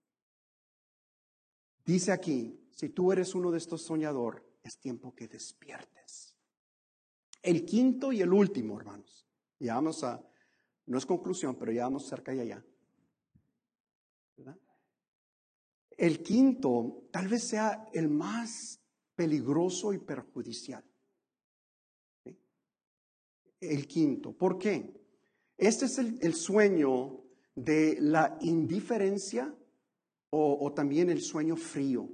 Speaker 1: Dice aquí, si tú eres uno de estos soñadores, es tiempo que despiertes. El quinto y el último, hermanos. Ya vamos a, no es conclusión, pero ya vamos cerca y allá. ¿Verdad? El quinto tal vez sea el más peligroso y perjudicial. ¿Sí? El quinto, ¿por qué? Este es el sueño de la indiferencia o también el sueño frío.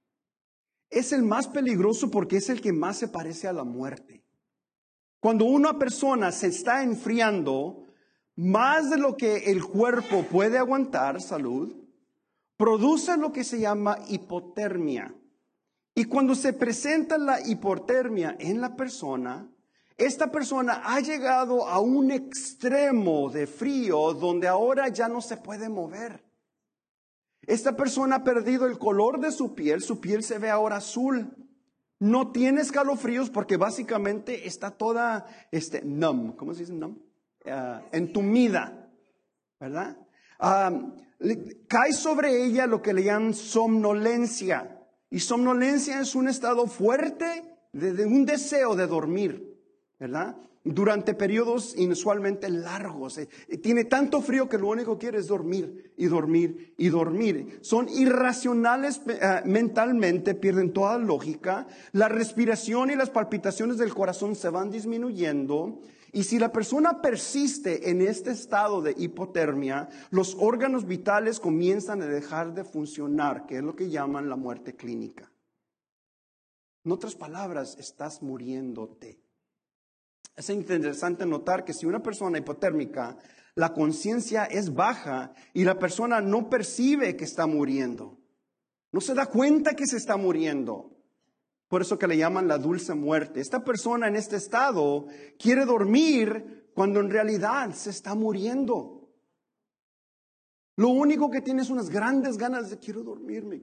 Speaker 1: Es el más peligroso porque es el que más se parece a la muerte. Cuando una persona se está enfriando más de lo que el cuerpo puede aguantar, salud, produce lo que se llama hipotermia. Y cuando se presenta la hipotermia en la persona, esta persona ha llegado a un extremo de frío donde ahora ya no se puede mover. Esta persona ha perdido el color de su piel se ve ahora azul. No tiene escalofríos porque básicamente está toda numb, ¿cómo se dice numb? Entumida, ¿verdad? Cae sobre ella lo que le llaman somnolencia. Y somnolencia es un estado fuerte de un deseo de dormir, ¿verdad? Durante periodos inusualmente largos. Tiene tanto frío que lo único que quiere es dormir y dormir y dormir. Son irracionales mentalmente, pierden toda lógica. La respiración y las palpitaciones del corazón se van disminuyendo. Y si la persona persiste en este estado de hipotermia, los órganos vitales comienzan a dejar de funcionar, que es lo que llaman la muerte clínica. En otras palabras, estás muriéndote. Es interesante notar que si una persona hipotérmica, la conciencia es baja y la persona no percibe que está muriendo. No se da cuenta que se está muriendo. Por eso que le llaman la dulce muerte. Esta persona en este estado quiere dormir cuando en realidad se está muriendo. Lo único que tiene es unas grandes ganas de quiero dormirme.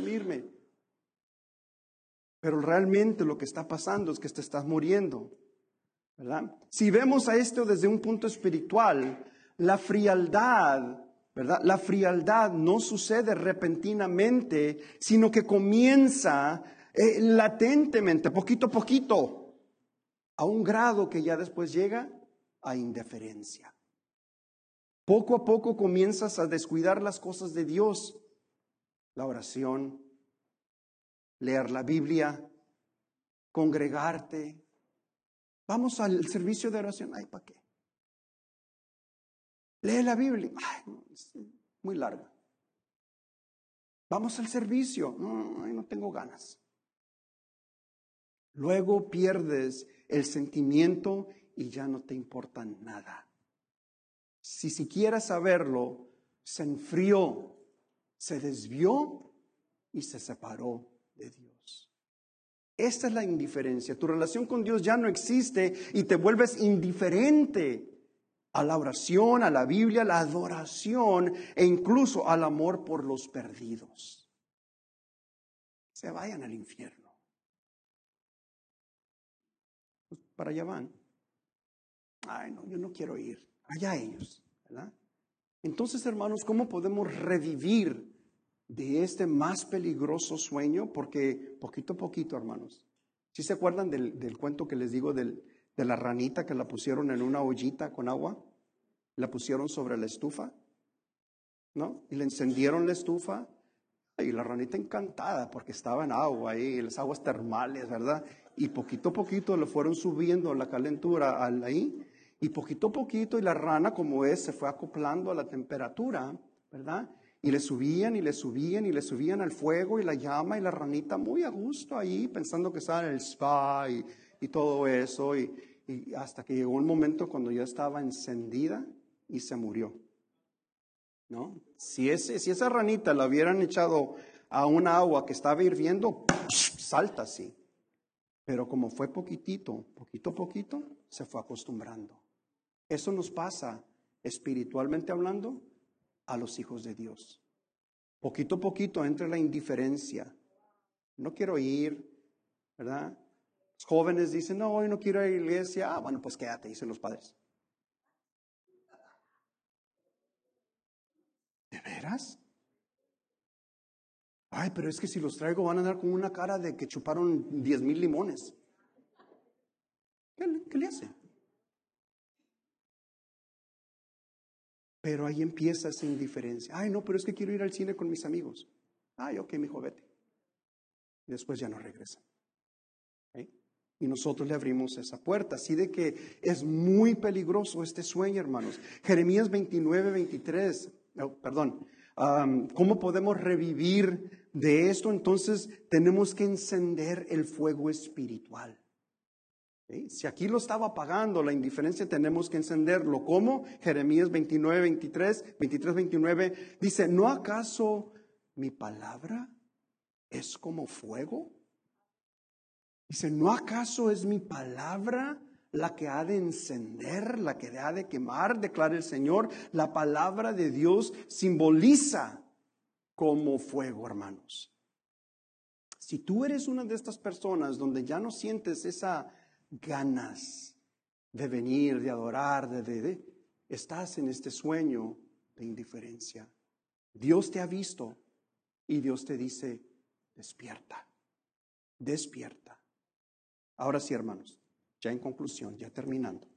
Speaker 1: Pero realmente lo que está pasando es que te estás muriendo. ¿Verdad? Si vemos a esto desde un punto espiritual, la frialdad, ¿verdad? La frialdad no sucede repentinamente, sino que comienza latentemente, poquito a poquito, a un grado que ya después llega a indiferencia. Poco a poco comienzas a descuidar las cosas de Dios, la oración, leer la Biblia, congregarte. Vamos al servicio de oración. Ay, ¿para qué? Lee la Biblia. Ay, no, es muy larga. Vamos al servicio. No, no tengo ganas. Luego pierdes el sentimiento y ya no te importa nada. Si siquiera saberlo, se enfrió, se desvió y se separó de Dios. Esta es la indiferencia. Tu relación con Dios ya no existe y te vuelves indiferente a la oración, a la Biblia, a la adoración e incluso al amor por los perdidos. Se vayan al infierno. Pues para allá van. Ay, no, yo no quiero ir. Allá ellos, ¿verdad? Entonces, hermanos, ¿cómo podemos revivir de este más peligroso sueño? Porque poquito a poquito, hermanos. ¿Sí se acuerdan del cuento que les digo de la ranita que la pusieron en una ollita con agua? La pusieron sobre la estufa, ¿no? Y le encendieron la estufa. Y la ranita encantada porque estaba en agua ahí, las aguas termales, ¿verdad? Y poquito a poquito le fueron subiendo la calentura ahí. Y poquito a poquito, y la rana, como es, se fue acoplando a la temperatura, ¿verdad? Y le subían y le subían y le subían al fuego y la llama, y la ranita muy a gusto ahí, pensando que estaba en el spa y todo eso. Y hasta que llegó un momento cuando ya estaba encendida y se murió, ¿no? Si esa ranita la hubieran echado a un agua que estaba hirviendo, salta así. Pero como fue poquito a poquito, se fue acostumbrando. Eso nos pasa, espiritualmente hablando, a los hijos de Dios. Poquito a poquito entra la indiferencia. No quiero ir, ¿verdad? Los jóvenes dicen, no, hoy no quiero ir a la iglesia. Ah, bueno, pues quédate, dicen los padres. ¿De veras? Ay, pero es que si los traigo van a dar con una cara de que chuparon 10,000 limones. ¿Qué le hace? Pero ahí empieza esa indiferencia. Ay, no, pero es que quiero ir al cine con mis amigos. Ay, ok, mijo, vete. Y después ya no regresa. ¿Okay? Y nosotros le abrimos esa puerta. Así de que es muy peligroso este sueño, hermanos. Jeremías 29:23. ¿Cómo podemos revivir de esto? Entonces tenemos que encender el fuego espiritual. ¿Sí? Si aquí lo estaba apagando la indiferencia, tenemos que encenderlo. ¿Cómo? Jeremías 29 dice, ¿no acaso mi palabra es como fuego? Dice, ¿no acaso es mi palabra la que ha de encender, la que ha de quemar? Declara el Señor. La palabra de Dios simboliza como fuego, hermanos. Si tú eres una de estas personas donde ya no sientes esa ganas de venir, de adorar, estás en este sueño de indiferencia. Dios te ha visto y Dios te dice, despierta, despierta. Ahora sí, hermanos, ya en conclusión, ya terminando.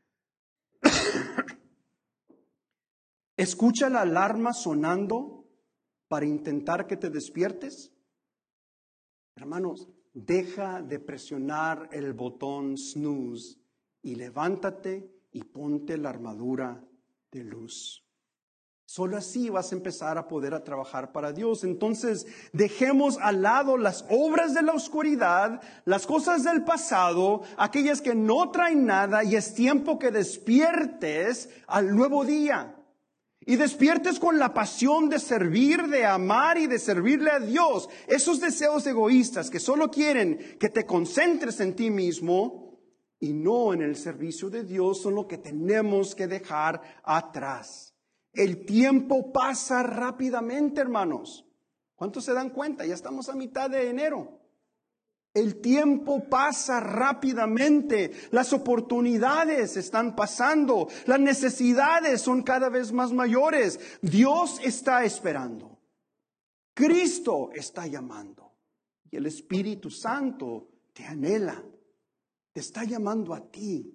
Speaker 1: ¿Escucha la alarma sonando para intentar que te despiertes? Hermanos, deja de presionar el botón snooze y levántate y ponte la armadura de luz. Solo así vas a empezar a poder trabajar para Dios. Entonces, dejemos al lado las obras de la oscuridad, las cosas del pasado, aquellas que no traen nada, y es tiempo que despiertes al nuevo día. Y despiertes con la pasión de servir, de amar y de servirle a Dios. Esos deseos egoístas que solo quieren que te concentres en ti mismo y no en el servicio de Dios son lo que tenemos que dejar atrás. El tiempo pasa rápidamente, hermanos. ¿Cuántos se dan cuenta? Ya estamos a mitad de enero. El tiempo pasa rápidamente, las oportunidades están pasando, las necesidades son cada vez más mayores. Dios está esperando, Cristo está llamando y el Espíritu Santo te anhela, te está llamando a ti.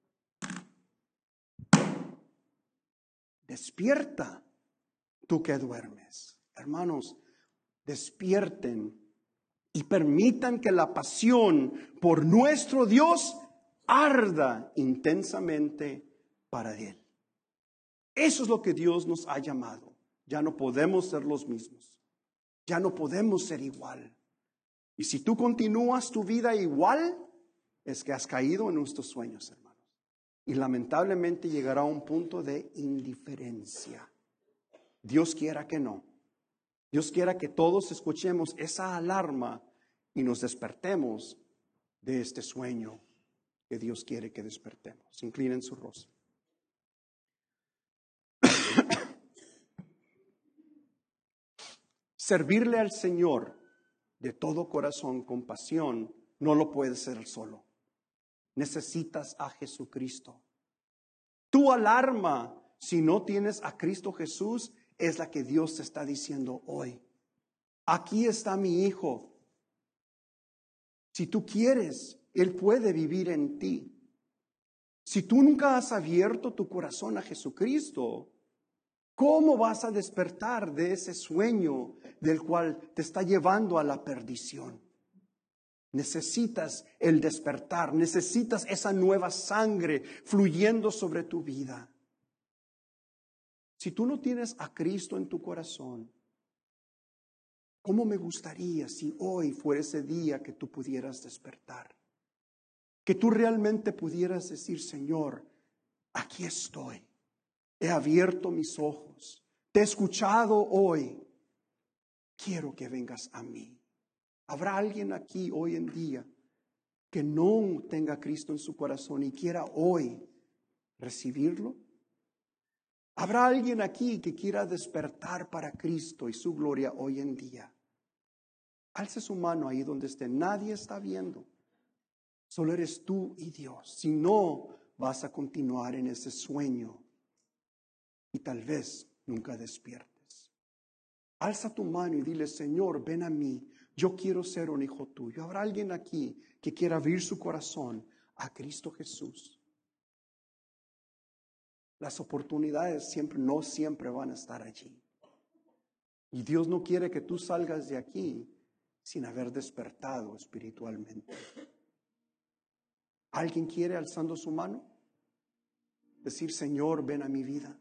Speaker 1: Despierta, tú que duermes. Hermanos, despierten. Y permitan que la pasión por nuestro Dios arda intensamente para Él. Eso es lo que Dios nos ha llamado. Ya no podemos ser los mismos. Ya no podemos ser igual. Y si tú continúas tu vida igual, es que has caído en nuestros sueños, hermanos. Y lamentablemente llegará a un punto de indiferencia. Dios quiera que no. Dios quiera que todos escuchemos esa alarma y nos despertemos de este sueño que Dios quiere que despertemos. Inclinen su rostro. Servirle al Señor de todo corazón, con pasión, no lo puedes hacer solo. Necesitas a Jesucristo. Tu alarma, si no tienes a Cristo Jesús, es la que Dios te está diciendo hoy. Aquí está mi hijo. Si tú quieres, Él puede vivir en ti. Si tú nunca has abierto tu corazón a Jesucristo, ¿cómo vas a despertar de ese sueño del cual te está llevando a la perdición? Necesitas el despertar, necesitas esa nueva sangre fluyendo sobre tu vida. Si tú no tienes a Cristo en tu corazón, ¿cómo me gustaría si hoy fuera ese día que tú pudieras despertar? Que tú realmente pudieras decir, Señor, aquí estoy. He abierto mis ojos. Te he escuchado hoy. Quiero que vengas a mí. ¿Habrá alguien aquí hoy en día que no tenga a Cristo en su corazón y quiera hoy recibirlo? ¿Habrá alguien aquí que quiera despertar para Cristo y su gloria hoy en día? Alce su mano ahí donde esté. Nadie está viendo. Solo eres tú y Dios. Si no, vas a continuar en ese sueño y tal vez nunca despiertes. Alza tu mano y dile, Señor, ven a mí. Yo quiero ser un hijo tuyo. ¿Habrá alguien aquí que quiera abrir su corazón a Cristo Jesús? Las oportunidades no siempre van a estar allí. Y Dios no quiere que tú salgas de aquí sin haber despertado espiritualmente. ¿Alguien quiere, alzando su mano, decir, Señor, ven a mi vida?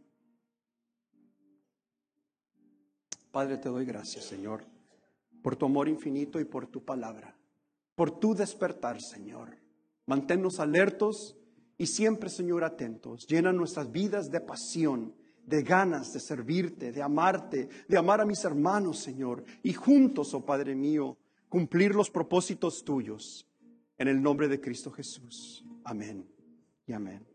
Speaker 1: Padre, te doy gracias, Señor, por tu amor infinito y por tu palabra, por tu despertar, Señor. Manténnos alertos y siempre, Señor, atentos. Llena nuestras vidas de pasión, de ganas de servirte, de amarte, de amar a mis hermanos, Señor. Y juntos, oh Padre mío, cumplir los propósitos tuyos. En el nombre de Cristo Jesús. Amén y amén.